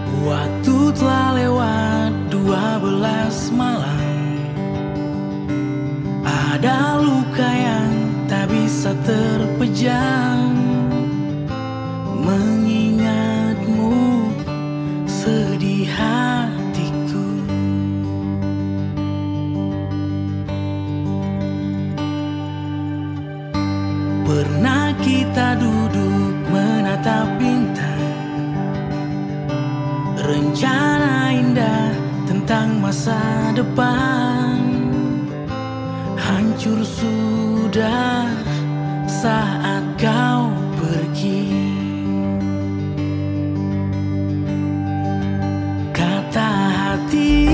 Waktu telah lewat 12 malam. Ada luka yang tak bisa terpejam. Mengingatmu sedih hatiku. Pernah kita duduk menatap bintang, rencana indah tentang masa depan. Hancur sudah saat kau pergi. Kata hati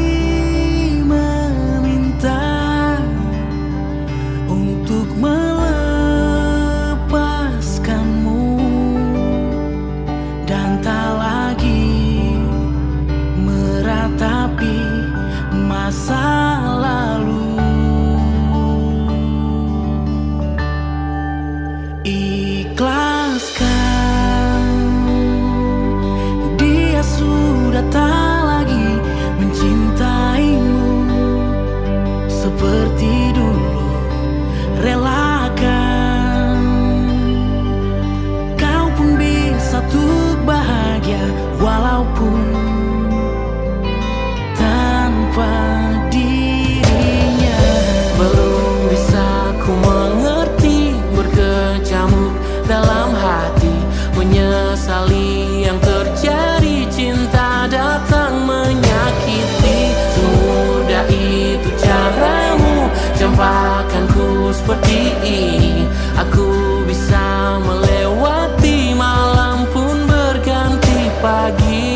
meminta untuk melepaskanmu, dan tak lagi meratapi masa lalu. Ikhlaskan, dia sudah tak lagi mencintaimu seperti dulu. Relakan, kau pun bisa tuh bahagia walaupun tanpa dirinya. Belum bisa ku mengerti, berkecamuk dalam hati, menyesali yang terjadi. Cinta datang menyakiti, semudah itu caramu campakkanku seperti ini. Aku bisa melewati malam pun berganti pagi.